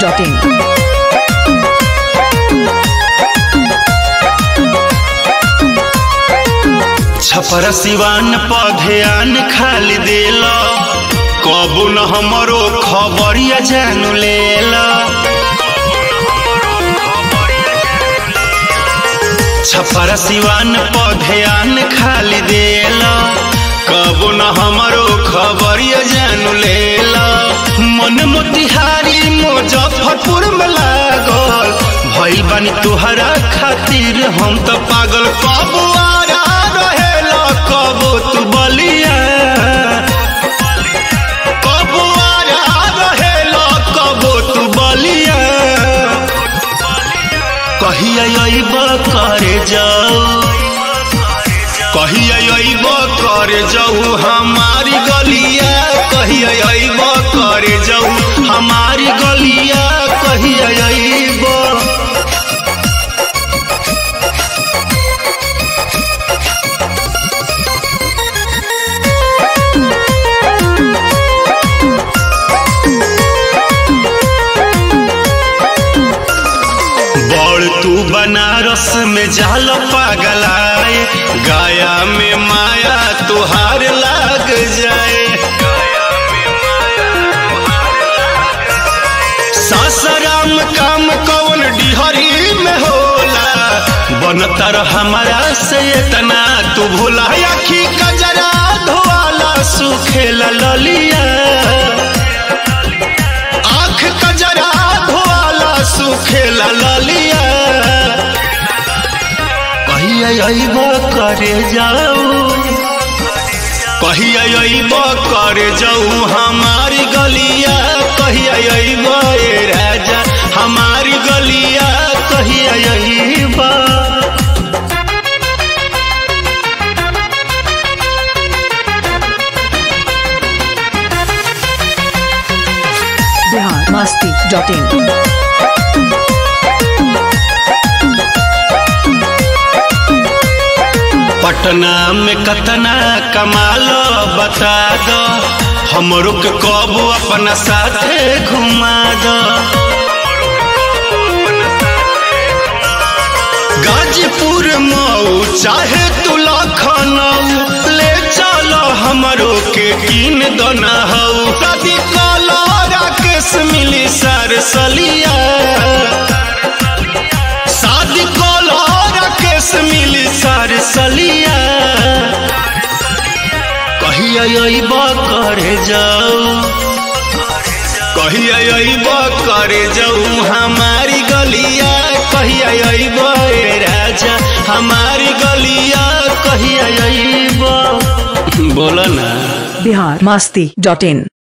biharmasti.in. छपर सिवान पधेयान खाली देला कबू न हमरो खबरिया जानू लेला। छपर सिवान पधेयान खाली देला कबू न हमरो खबरिया जानू लेला। मन मोतिहारी मुजफ्फरपुर में लागल भइल बानी तुहरा खातिर हम तो पागल। कबू आरा रहेला कबू तू बलिया, कबू आरा रहेला कबू तू बलिया। कहिया अइब करे जाऊ, कहिया अइब करे जाऊ हमारी गलिया। कहिया अइब करे जाऊ हमारी गलिया। कहिया अइब तू बनारस में जाल पागलाए, गाया में माया तुहार लाग जाए। सासाराम काम कौन डिहरी में होला, बनतर हमारा से इतना तू भूला। आखी कजरा धोवाला सुखेला ललिया, आँख कजरा धोवाला सुखेला ललिया। कहिया अइब करे जाऊ, कहिया अइब करे जाऊ हमारी गलिया। कहिया अइब ए राजा हमारी गलिया। कहिया अइब biharmasti.in. पटना में कतना कमाल बता दो, हमरो के कबू अपना साथे घुमा दो। गाजीपुर मऊ चाहे तू लखनऊ ले चलो हमरो के कीन दोना हऊ। कदी काला राकेश मिली सरसलिया, शादी काला राकेश मिली सरसलिया। कहिया अइब करे जाऊ, कहिया अइब करे जाऊ हमारी गलिया। कहिया अइब ए राजा हमारी गलिया। कहिया अइब बोला ना। biharmasti.in.